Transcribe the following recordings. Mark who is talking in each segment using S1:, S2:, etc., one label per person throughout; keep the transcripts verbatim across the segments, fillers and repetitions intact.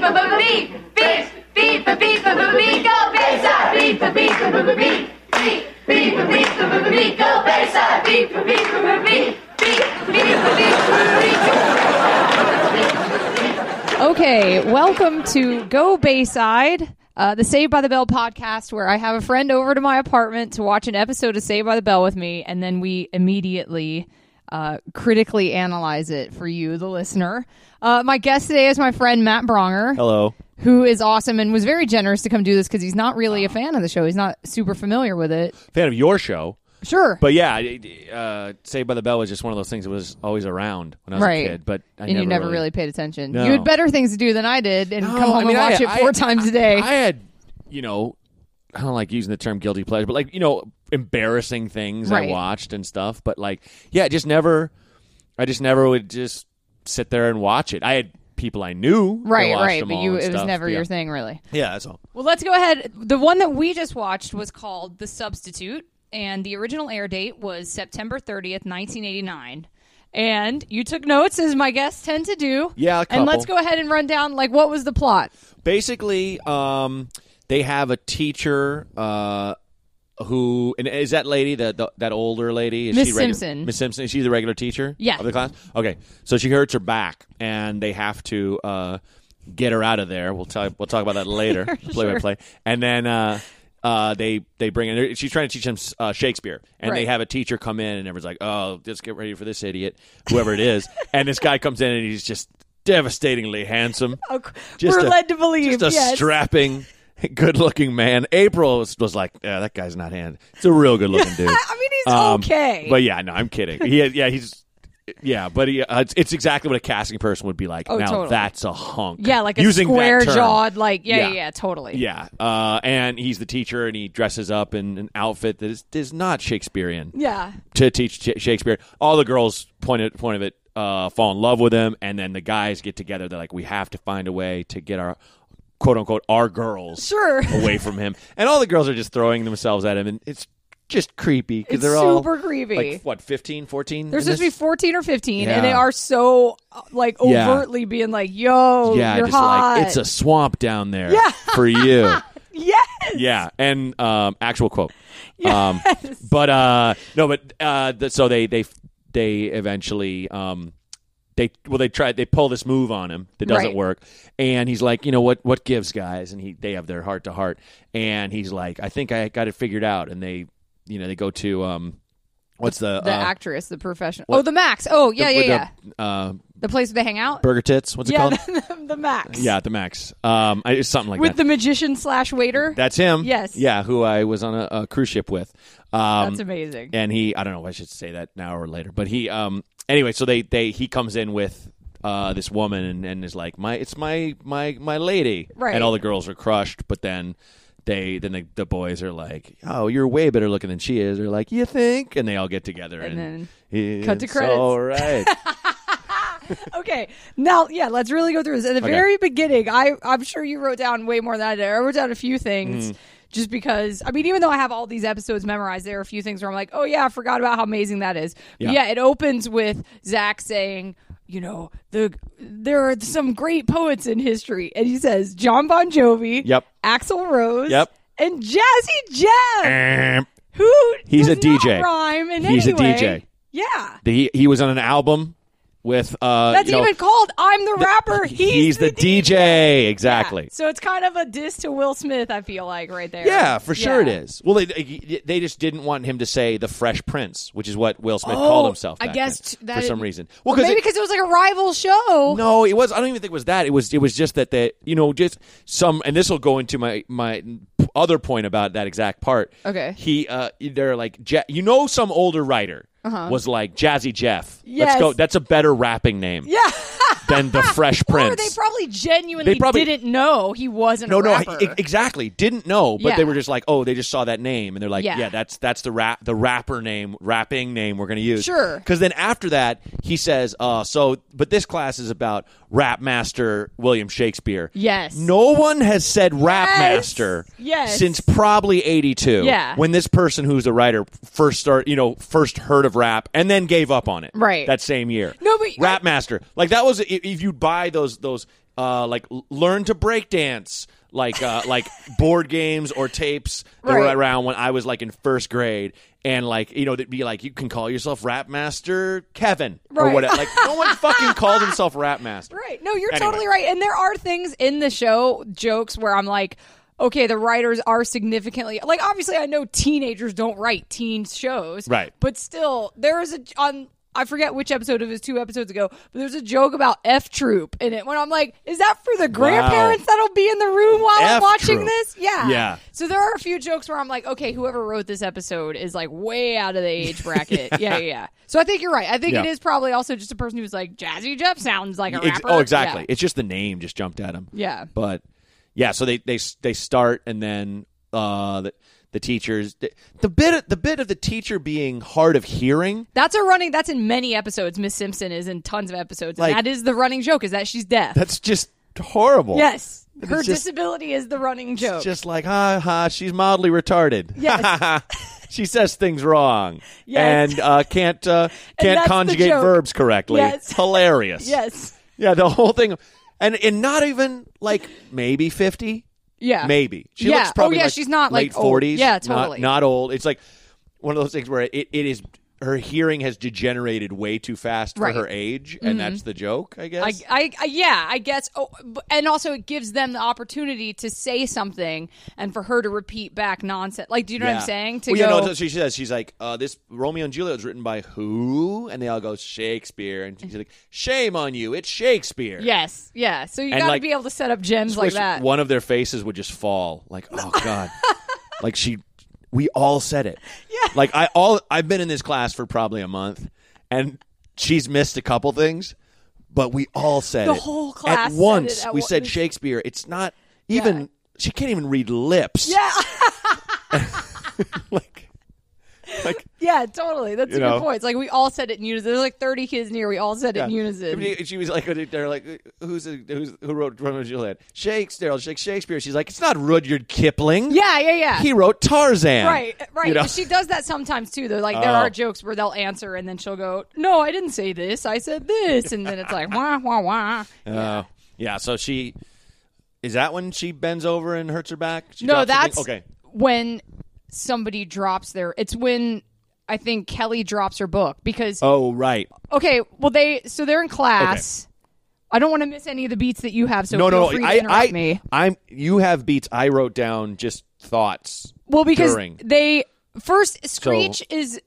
S1: beep, beep, beep, beep, beep, beep, go Bayside, beep, beep, beep, beep, beep, beep, beep, beep, beep, go Bayside, beep, beep, beep, beep, beep, beep, beep, beep.
S2: Okay, welcome to Go Bayside, uh, the Saved by the Bell podcast, where I have a friend over to my apartment to watch an episode of Saved by the Bell with me, and then we immediately uh, critically analyze it for you, the listener. Uh, my guest today is my friend Matt Bronger.
S3: Hello.
S2: Who is awesome and was very generous to come do this because he's not really a fan of the show. He's not super familiar with it.
S3: Fan of your show.
S2: Sure.
S3: But yeah, uh, Saved by the Bell was just one of those things that was always around when I was
S2: right.
S3: a kid. But I
S2: and
S3: never
S2: you never
S3: really,
S2: really paid attention.
S3: No.
S2: You had better things to do than I did and
S3: no,
S2: come home
S3: I mean,
S2: and watch
S3: I,
S2: it four
S3: I,
S2: times a day.
S3: I had, you know, I don't like using the term guilty pleasure, but like, you know, embarrassing things
S2: right.
S3: I watched and stuff. But like, yeah, just never, I just never would just sit there and watch it. I had people I knew.
S2: Right,
S3: watched
S2: right.
S3: them
S2: But
S3: all
S2: you,
S3: and
S2: it was
S3: stuff.
S2: never
S3: yeah.
S2: your thing, really.
S3: Yeah, that's all.
S2: Well, let's go ahead. The one that we just watched was called The Substitute, and the original air date was September thirtieth, nineteen eighty-nine. And you took notes, as my guests tend to do.
S3: Yeah, a couple.
S2: And let's go ahead and run down, like, what was the plot?
S3: Basically, um, they have a teacher uh, who, and is that lady, the, the that older lady? Is
S2: Miss
S3: she regu-
S2: Simpson.
S3: Miss Simpson, is she the regular teacher
S2: Yeah.
S3: of the class? Okay, so she hurts her back, and they have to uh, get her out of there. We'll talk, we'll talk about that later, play
S2: Sure.
S3: by play. And then uh, uh, they, they bring in, she's trying to teach them uh, Shakespeare, and
S2: Right.
S3: they have a teacher come in, and everyone's like, oh, let's get ready for this idiot, whoever it is. And this guy comes in, and he's just devastatingly handsome.
S2: Oh,
S3: Just
S2: we're
S3: a-
S2: led to believe,
S3: Just a
S2: yes.
S3: strapping, good-looking man. April was, was like, yeah, that guy's not hand. It's a real good-looking dude.
S2: I mean, he's
S3: Um,
S2: okay.
S3: But yeah, no, I'm kidding. He, yeah, he's, yeah, but he, uh, it's, it's exactly what a casting person would be like.
S2: Oh,
S3: now
S2: totally.
S3: that's a hunk.
S2: yeah, like a
S3: Using that term.
S2: square-jawed, like, yeah, yeah,
S3: Yeah.
S2: yeah, totally.
S3: Yeah, uh, and he's the teacher, and he dresses up in an outfit that is, is not Shakespearean
S2: Yeah.
S3: to teach Sh- Shakespeare. All the girls, point of, point of it, uh, fall in love with him, and then the guys get together. They're like, we have to find a way to get our, quote-unquote, our girls
S2: Sure.
S3: away from him. And all the girls are just throwing themselves at him, and it's just creepy because
S2: It's
S3: they're all
S2: super creepy.
S3: like, what, fifteen, fourteen?
S2: They're
S3: in
S2: supposed to be
S3: this?
S2: fourteen or fifteen,
S3: Yeah.
S2: and they are so, uh, like,
S3: Yeah.
S2: overtly being like, yo,
S3: Yeah,
S2: you're
S3: just
S2: hot.
S3: like, it's a swamp down there
S2: Yeah.
S3: for you.
S2: Yes!
S3: Yeah, and um, actual quote. Um, but uh, no, but uh, the, so they they they eventually um, they well they try they pull this move on him that doesn't
S2: Right.
S3: work, and he's like, you know what what gives, guys, and he they have their heart to heart, and he's like, I think I got it figured out, and they you know they go to um, what's the
S2: The
S3: uh,
S2: actress, the professional.
S3: what-
S2: Oh, the Max. Oh, yeah,
S3: the-
S2: yeah,
S3: the,
S2: yeah.
S3: Uh,
S2: The place where they hang out?
S3: Burger Tits, what's it
S2: Yeah,
S3: called?
S2: the, the Max.
S3: Yeah, the Max. Um, I- it's something like
S2: With
S3: that.
S2: the magician slash waiter?
S3: That's him.
S2: Yes.
S3: Yeah, who I was on a, a cruise ship with. Um,
S2: That's amazing.
S3: And he, I don't know if I should say that now or later, but he, um, anyway, so they, they, he comes in with uh, this woman and, and is like, my, it's my, my, my lady.
S2: Right.
S3: And all the girls are crushed, but then they, then the, the boys are like, oh, you're way better looking than she is. They're like, you think? And they all get together.
S2: And
S3: And,
S2: then
S3: then
S2: cut to credits.
S3: All right.
S2: Okay, now, yeah, let's really go through this. At the
S3: Okay.
S2: very beginning, I, I'm sure you wrote down way more than I did. I wrote down a few things.
S3: Mm.
S2: Just because, I mean, even though I have all these episodes memorized, there are a few things where I'm like, oh, yeah, I forgot about how amazing that is. But
S3: Yeah.
S2: yeah, it opens with Zach saying, you know, the there are some great poets in history. And he says John Bon Jovi,
S3: Yep.
S2: Axl Rose,
S3: Yep.
S2: and Jazzy Jeff,
S3: Um,
S2: who
S3: He's
S2: does
S3: a D J.
S2: not rhyme in
S3: He's
S2: any
S3: a D J.
S2: way. Yeah.
S3: he, he was on an album with, uh,
S2: That's
S3: you know,
S2: even called I'm the rapper, he's,
S3: he's the, D J. Exactly.
S2: Yeah. So it's kind of a diss to Will Smith, I feel like, right there.
S3: Yeah, for sure
S2: Yeah.
S3: it is. Well, they they just didn't want him to say the Fresh Prince, which is what Will Smith
S2: Oh,
S3: called himself.
S2: I
S3: back
S2: guess
S3: then,
S2: t- that
S3: for some
S2: it-
S3: reason.
S2: Well,
S3: Well,
S2: maybe
S3: it-
S2: because it was like a rival show.
S3: no, it was. I don't even think it was that. It was. It was just that the you know just some, and this will go into my my other point about that exact part.
S2: Okay.
S3: He uh, they're like Ja- you know some older writer
S2: Uh-huh.
S3: was like Jazzy Jeff.
S2: Yes.
S3: Let's go. That's a better rapping name.
S2: Yeah.
S3: Than the Fresh
S2: Or
S3: Prince.
S2: they probably genuinely
S3: They probably-
S2: didn't know he wasn't
S3: No,
S2: a
S3: no,
S2: rapper.
S3: e- exactly. Didn't know, but
S2: Yeah.
S3: they were just like, oh, they just saw that name, and they're like,
S2: Yeah.
S3: yeah, that's that's the rap, the rapper name, rapping name we're going to use.
S2: Sure.
S3: Because then after that, he says, uh, so, but this class is about rap master William Shakespeare.
S2: Yes.
S3: No one has said rap
S2: Yes.
S3: master
S2: Yes.
S3: since probably eighty-two.
S2: Yeah.
S3: When this person who's a writer first start, you know, first heard of rap and then gave up on it.
S2: Right.
S3: That same year.
S2: No, but-
S3: rap master, like that was if if you buy those those. uh, like l- learn to break dance, like uh, like board games or tapes that
S2: Right.
S3: were around when I was like in first grade, and like you know, they'd be like, you can call yourself Rap Master Kevin or
S2: Right.
S3: whatever. Like no one fucking called himself Rap Master.
S2: Right. No, you're
S3: Anyway.
S2: totally right. And there are things in the show, jokes, where I'm like, okay, the writers are significantly like. Obviously, I know teenagers don't write teen shows,
S3: Right.
S2: But still, there is a on. I forget which episode it was, two episodes ago, but there's a joke about F Troop in it. When I'm like, is that for the grandparents that'll be in the room while I'm watching
S3: F-Troop.
S2: this? Yeah.
S3: Yeah.
S2: So there are a few jokes where I'm like, okay, whoever wrote this episode is like way out of the age bracket. yeah, yeah, yeah. So I think you're right. I think
S3: Yeah.
S2: it is probably also just a person who's like, Jazzy Jeff sounds like a
S3: Ex-
S2: rapper.
S3: oh, exactly.
S2: Yeah.
S3: It's just the name just jumped at him.
S2: Yeah.
S3: But yeah, so they they they start, and then uh, the the teachers the, the bit the bit of the teacher being hard of hearing.
S2: That's a running. That's in many episodes. Miss Simpson is in tons of episodes, and
S3: Like-
S2: that is the running joke: is that she's deaf.
S3: That's just horrible.
S2: Yes, her
S3: It's just-
S2: disability is the running joke.
S3: It's just like ha ha. She's mildly retarded.
S2: Yes.
S3: She says things wrong.
S2: Yes.
S3: And uh, can't uh, can't
S2: that's the
S3: conjugate
S2: joke.
S3: verbs correctly.
S2: Yes.
S3: Hilarious.
S2: yes.
S3: Yeah, the whole thing, and and not even like maybe fifty.
S2: Yeah.
S3: Maybe. She
S2: Yeah.
S3: looks probably
S2: Oh, yeah,
S3: like
S2: she's not, like,
S3: late
S2: old.
S3: forties.
S2: Yeah,
S3: not-
S2: totally.
S3: Not, old. It's like one of those things where it, it is her hearing has degenerated way too fast
S2: Right.
S3: for her age, and that's the joke, I
S2: I,
S3: guess.
S2: I, I, yeah, I guess. Oh, b- and also, it gives them the opportunity to say something and for her to repeat back nonsense. Like, do you know what I'm saying? To
S3: well,
S2: go,
S3: yeah, no, so she says, she's like, uh, this Romeo and Juliet was written by who? And they all go, Shakespeare. And she's like, shame on you, it's Shakespeare.
S2: yes, yeah. So you
S3: And,
S2: got to
S3: like,
S2: be able to set up gems like
S3: Wish
S2: that.
S3: one of their faces would just fall. Like, oh, God. Like, she, we all said it.
S2: Yeah.
S3: Like, I all, I've been in this class for probably a month, and she's missed a couple things, but we all said
S2: The
S3: it.
S2: whole class
S3: At
S2: said
S3: once,
S2: it at
S3: we
S2: one-
S3: said Shakespeare. It's not even, she can't even read lips.
S2: Yeah.
S3: like, like,
S2: Yeah, totally. That's
S3: You
S2: a
S3: know?
S2: good point. It's like we all said it in unison. There's like thirty kids in here. We all said it in
S3: yeah.
S2: unison.
S3: I mean, she was like, they're like, who's, a, who's who wrote Romeo and Juliet? Shakespeare. Like, Shakespeare. She's like, it's not Rudyard Kipling.
S2: Yeah, yeah, yeah.
S3: He wrote Tarzan.
S2: Right, right.
S3: You know?
S2: She does that sometimes too. Though, like there
S3: Oh.
S2: are jokes where they'll answer and then she'll go, "No, I didn't say this. I said this," and then it's like, "Wah wah wah."
S3: Uh, yeah. So she is that when she bends over and hurts her back? She
S2: No,
S3: drops her thing?
S2: that's
S3: okay.
S2: when somebody drops their. It's when I think Kelly drops her book because
S3: Oh, right.
S2: okay, well they so they're in class. I don't want to miss any of the beats that you have, so
S3: no,
S2: feel
S3: no.
S2: free to
S3: I,
S2: interrupt
S3: I,
S2: me.
S3: I'm. You have beats. I wrote down just thoughts.
S2: Well, because
S3: during.
S2: they first Screech is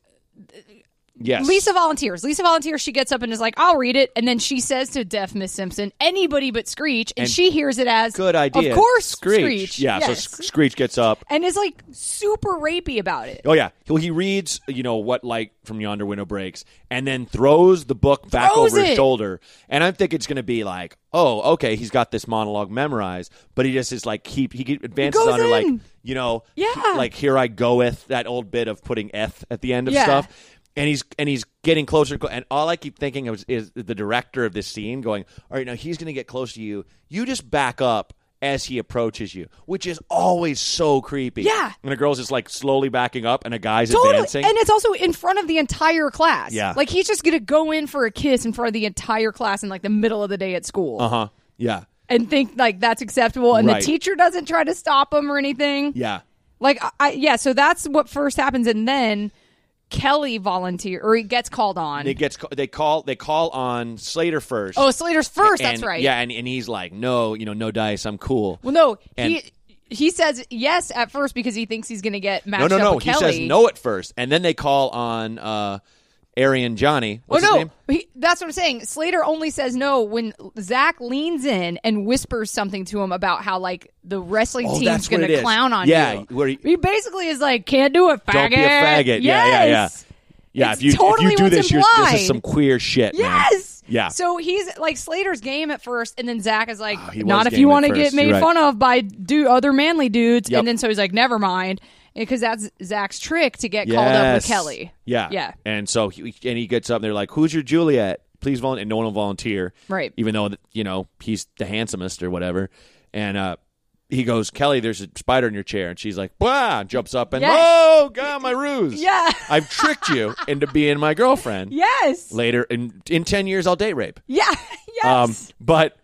S3: Yes.
S2: Lisa volunteers. Lisa volunteers. She gets up and is like, "I'll read it," and then she says to deaf Miss Simpson, "Anybody but Screech," and,
S3: And
S2: she hears it as
S3: Good idea.
S2: Of course,
S3: Screech.
S2: Screech.
S3: Yeah.
S2: Yes.
S3: So Sc- Screech gets up.
S2: and is like super rapey about it.
S3: Oh yeah. Well, he reads, you know, what light from yonder window breaks, and then throws the book back
S2: Throws
S3: over his
S2: it.
S3: shoulder. And I think it's going to be like, oh, okay, he's got this monologue memorized, but he just is like keep he keep- advances
S2: goes
S3: on her like,
S2: in.
S3: you know,
S2: Yeah.
S3: like here I goeth, that old bit of putting eth at the end of
S2: Yeah.
S3: stuff. And he's and he's getting closer, and all I keep thinking of is, is the director of this scene going, all right, now he's going to get close to you. You just back up as he approaches you, which is always so creepy.
S2: Yeah.
S3: And a girl's just like slowly backing up, and a guy's
S2: Totally.
S3: advancing.
S2: And it's also in front of the entire class.
S3: Yeah.
S2: Like he's just gonna go in for a kiss in front of the entire class in like the middle of the day at school.
S3: Uh huh. Yeah.
S2: And think like that's acceptable, and
S3: Right.
S2: the teacher doesn't try to stop him or anything.
S3: Yeah.
S2: Like, I, I yeah, so that's what first happens, and then Kelly volunteer or he gets called on.
S3: It gets they call they call on Slater first.
S2: oh, Slater's first.
S3: and,
S2: That's right.
S3: Yeah, and, and he's like, no, you know, no dice, I'm cool.
S2: Well, no,
S3: And-
S2: he he says yes at first because he thinks he's going to get matched
S3: no, no,
S2: up
S3: no.
S2: with
S3: He
S2: Kelly.
S3: says no at first, and then they call on uh, Arian Johnny. What's
S2: oh
S3: his
S2: no,
S3: name?
S2: he, that's what I'm saying. Slater only says no when Zach leans in and whispers something to him about how like the wrestling
S3: Oh,
S2: team's
S3: that's what
S2: going
S3: it
S2: to
S3: is.
S2: clown on
S3: Yeah,
S2: you.
S3: where he-
S2: he basically is like, "Can't do it, faggot."
S3: Don't be a faggot. Yeah, yeah, yeah.
S2: Yes.
S3: Yeah,
S2: It's
S3: if you
S2: totally
S3: if you do
S2: what's
S3: this, you're, this
S2: implied.
S3: is some queer shit, man.
S2: Yes.
S3: Yeah.
S2: So he's like Slater's game at first, and then Zach is like,
S3: Oh, he
S2: "Not
S3: was
S2: if you
S3: game at
S2: want to
S3: first.
S2: get made
S3: You're right.
S2: fun of by do other manly dudes."
S3: Yep.
S2: And then so he's like, "Never mind," because that's Zach's trick to get called up with
S3: Yes.
S2: Kelly.
S3: Yeah,
S2: Yeah.
S3: And so he, and he gets up, and they're like, "Who's your Juliet? Please volunteer." And no one will volunteer,
S2: Right.
S3: Even though you know he's the handsomest or whatever. And uh, he goes, "Kelly, there's a spider in your chair," and she's like, "Blah!" Jumps up and,
S2: Yes.
S3: "Oh God, my ruse!
S2: Yeah.
S3: I've tricked you into being my girlfriend."
S2: Yes.
S3: Later in in ten years, I'll date rape.
S2: Yeah. Yes.
S3: Um, but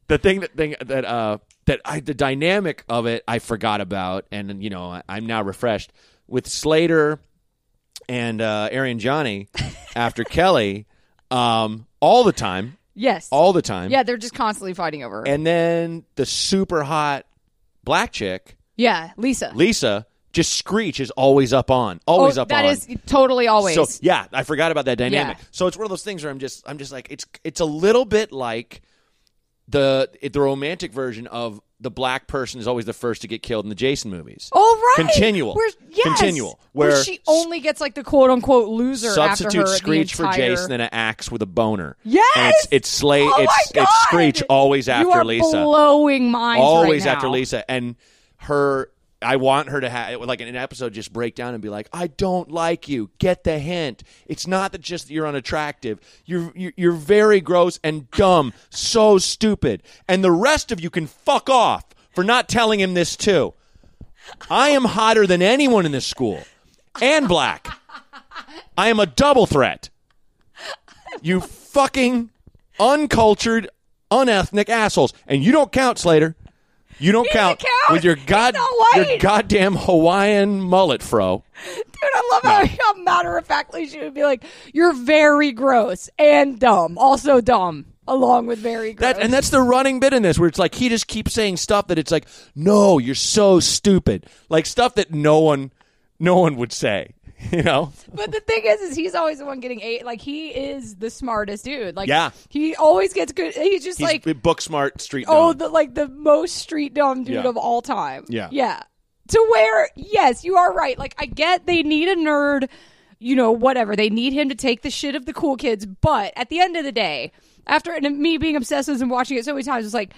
S3: the thing that thing that uh that I the dynamic of it I forgot about, and you know I, I'm now refreshed with Slater and uh, Arian Johnny after Kelly, um, all the time.
S2: Yes,
S3: all the time.
S2: Yeah, they're just constantly fighting over her.
S3: And then the super hot black chick,
S2: yeah, Lisa.
S3: Lisa, just Screech is always up on, always
S2: oh,
S3: up
S2: that
S3: on.
S2: That is totally always.
S3: So yeah, I forgot about that dynamic.
S2: Yeah.
S3: So it's one of those things where I'm just, I'm just like, it's, it's a little bit like the the romantic version of the black person is always the first to get killed in the Jason movies.
S2: Oh, right.
S3: Continual.
S2: Where, yes.
S3: Continual.
S2: Where,
S3: where
S2: she only gets like the quote unquote loser
S3: substitute
S2: after her
S3: Screech
S2: the entire...
S3: for Jason and an axe with a boner.
S2: Yes.
S3: And it's it's Slay.
S2: Oh
S3: it's
S2: my God.
S3: it's Screech always after
S2: you are
S3: Lisa.
S2: Blowing minds.
S3: Always
S2: right
S3: after
S2: now.
S3: Lisa, and her. I want her to have like in an episode just break down and be like, I don't like you. Get the hint. It's not that just you're unattractive. You're you're, you're very gross and dumb. So stupid. And the rest of you can fuck off for not telling him this too. I am hotter than anyone in this school. And black. I am a double threat. You fucking uncultured, unethnic assholes. And you don't count, Slater. You don't count,
S2: count
S3: with your god your goddamn Hawaiian mullet, fro.
S2: Dude, I love how, how matter of factly she would be like, "You're very gross and dumb, also dumb, along with very gross."
S3: That, and that's the running bit in this, where it's like he just keeps saying stuff that it's like, "No, you're so stupid," like stuff that no one, no one would say. You know,
S2: but the thing is, is he's always the one getting eight. Like he is the smartest dude. Like
S3: yeah,
S2: he always gets good. He's just
S3: he's
S2: like
S3: book smart, street dumb.
S2: Oh, the like the most street dumb dude
S3: Yeah.
S2: of all time.
S3: Yeah,
S2: yeah. To where, yes, you are right. Like I get they need a nerd, you know, whatever. They need him to take the shit of the cool kids. But at the end of the day, after and me being obsessed with him, watching it so many times, it's like.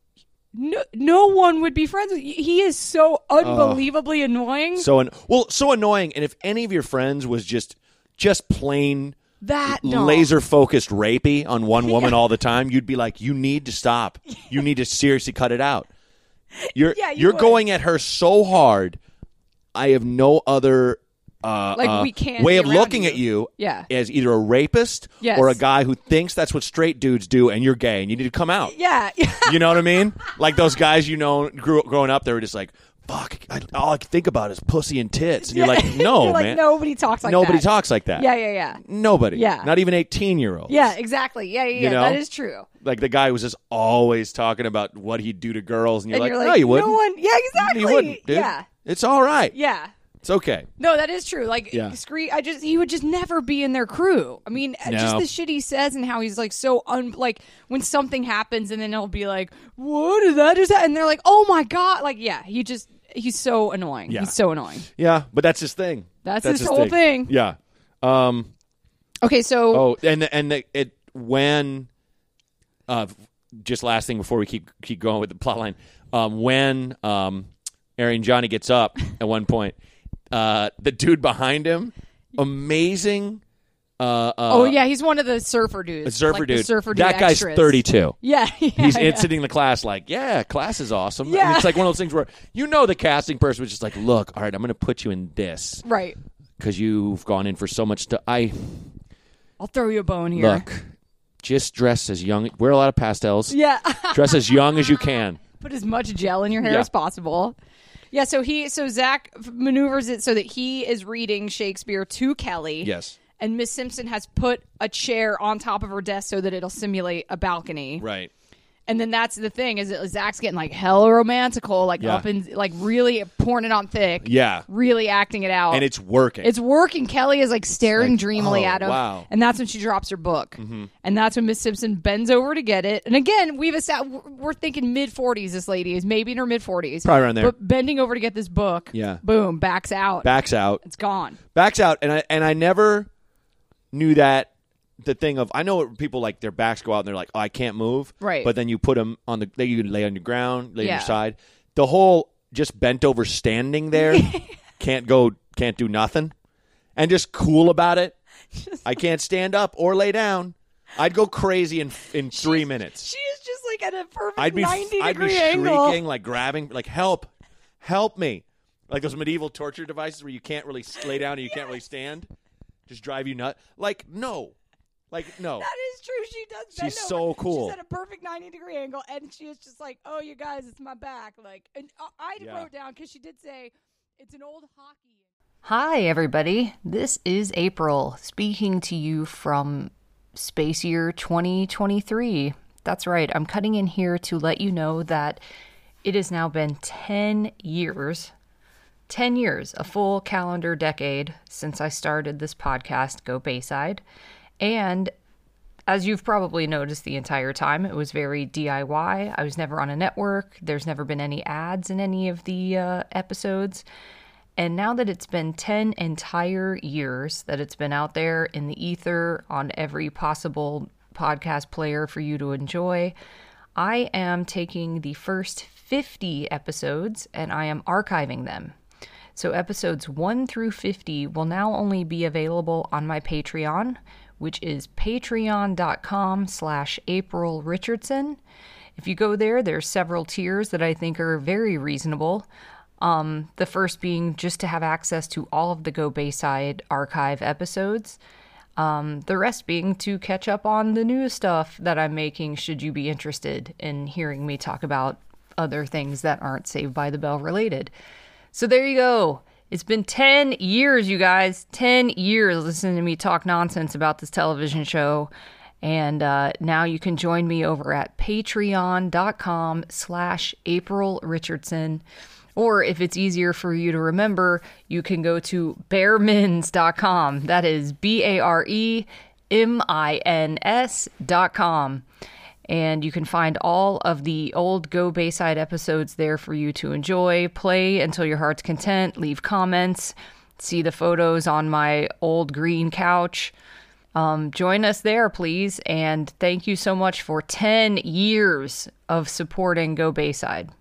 S2: No, no one would be friends with you. He is so unbelievably uh, annoying.
S3: So an- well, so annoying. And if any of your friends was just just plain
S2: that no.
S3: laser focused rapey on one woman yeah. all the time, you'd be like, you need to stop. You need to seriously cut it out. You're
S2: yeah, you
S3: you're
S2: would.
S3: going at her so hard. I have no other uh,
S2: like
S3: uh,
S2: we can't
S3: way
S2: be
S3: of looking
S2: you.
S3: at you
S2: yeah.
S3: as either a rapist
S2: yes.
S3: or a guy who thinks that's what straight dudes do, and you're gay and you need to come out.
S2: Yeah,
S3: you know what I mean? Like those guys you know grew, growing up, they were just like, fuck, I, all I can think about is pussy and tits. And you're like, no,
S2: you're like,
S3: man.
S2: Nobody talks like
S3: Nobody
S2: that.
S3: talks like that.
S2: Yeah, yeah, yeah.
S3: Nobody.
S2: Yeah.
S3: Not even eighteen-year-olds.
S2: Yeah, exactly. Yeah, yeah, yeah.
S3: You know?
S2: That is true.
S3: Like the guy was just always talking about what he'd do to girls, and you're,
S2: and
S3: like,
S2: you're like,
S3: no, you wouldn't.
S2: No one, yeah, exactly.
S3: You wouldn't, dude.
S2: Yeah.
S3: It's all right.
S2: Yeah.
S3: It's okay.
S2: No, that is true. Like,
S3: yeah.
S2: Scree- I just he would just never be in their crew. I mean,
S3: no.
S2: just the shit he says and how he's like so un like when something happens and then he'll be like, "What is that?" Just and they're like, "Oh my god!" Like, yeah, he just he's so annoying.
S3: Yeah.
S2: He's so annoying.
S3: Yeah, but that's his thing.
S2: That's,
S3: that's
S2: his,
S3: his
S2: whole
S3: thing.
S2: thing.
S3: Yeah. Um.
S2: Okay, so
S3: oh, and the, and the, it when uh just last thing before we keep keep going with the plot line, um when um Arian Johnny gets up at one point. Uh, the dude behind him, amazing. Uh, uh,
S2: oh yeah, he's one of the surfer dudes.
S3: The surfer
S2: like
S3: dude.
S2: The surfer dude
S3: that guy's
S2: extras.
S3: thirty-two.
S2: Yeah, yeah
S3: he's
S2: yeah.
S3: sitting in the class like, yeah, class is awesome.
S2: Yeah.
S3: And it's like one of those things where you know the casting person was just like, look, all right, I'm going to put you in this,
S2: right?
S3: Because you've gone in for so much stuff. I,
S2: I'll throw you a bone here.
S3: Look, just dress as young. Wear a lot of pastels.
S2: Yeah,
S3: dress as young as you can.
S2: Put as much gel in your hair
S3: yeah.
S2: as possible. Yeah, so he so Zach maneuvers it so that he is reading Shakespeare to Kelly.
S3: Yes.
S2: And Miss Simpson has put a chair on top of her desk so that it'll simulate a balcony.
S3: Right.
S2: And then that's the thing is that Zach's getting like hella romantical, like
S3: yeah.
S2: up and like really pouring it on thick.
S3: Yeah.
S2: Really acting it out.
S3: And it's working.
S2: It's working. Kelly is like staring
S3: like,
S2: dreamily
S3: oh,
S2: at him.
S3: Wow.
S2: And that's when she drops her book.
S3: Mm-hmm.
S2: And that's when Miss Simpson bends over to get it. And again, we've established, we're thinking mid forties. This lady is maybe in her mid forties.
S3: Probably around there.
S2: But bending over to get this book.
S3: Yeah.
S2: Boom. Backs out.
S3: Backs out.
S2: It's gone.
S3: Backs out. And I and I never knew that. The thing of, I know people like their backs go out and they're like, oh, I can't move.
S2: Right.
S3: But then you put them on the, you can lay on your ground, lay
S2: yeah.
S3: on your side. The whole just bent over standing there, can't go, can't do nothing. And just cool about it. Just, I can't stand up or lay down. I'd go crazy in in three minutes.
S2: She is just like at a perfect
S3: I'd be,
S2: ninety
S3: I'd
S2: degree
S3: be
S2: angle.
S3: shrieking, like grabbing, like help, help me. Like those medieval torture devices where you can't really lay down and you can't really stand. Just drive you nuts. Like, no. Like, no.
S2: That is true. She does bend
S3: She's
S2: over.
S3: so cool.
S2: She's at a perfect ninety degree angle, and she is just like, oh, you guys, it's my back. Like, and I
S3: Yeah.
S2: wrote down, because she did say, it's an old hockey.
S4: Hi, everybody. This is April speaking to you from Space Year twenty twenty-three. That's right. I'm cutting in here to let you know that it has now been ten years, ten years, a full calendar decade since I started this podcast, Go Bayside. And as you've probably noticed the entire time, it was very D I Y. I was never on a network. There's never been any ads in any of the uh, episodes. And now that it's been ten entire years that it's been out there in the ether on every possible podcast player for you to enjoy, I am taking the first fifty episodes and I am archiving them. So episodes one through fifty will now only be available on my Patreon, which is patreon.com slash April Richardson. If you go there, there's several tiers that I think are very reasonable. Um, the first being just to have access to all of the Go Bayside archive episodes. Um, the rest being to catch up on the new stuff that I'm making, should you be interested in hearing me talk about other things that aren't Saved by the Bell related. So there you go. It's been ten years, you guys. ten years listening to me talk nonsense about this television show. And uh, now you can join me over at patreon.com slash April Richardson. Or if it's easier for you to remember, you can go to baremins dot com. That is B A R E M I N S dot com. And you can find all of the old Go Bayside episodes there for you to enjoy, play until your heart's content, leave comments, see the photos on my old green couch. Um, join us there, please. And thank you so much for ten years of supporting Go Bayside.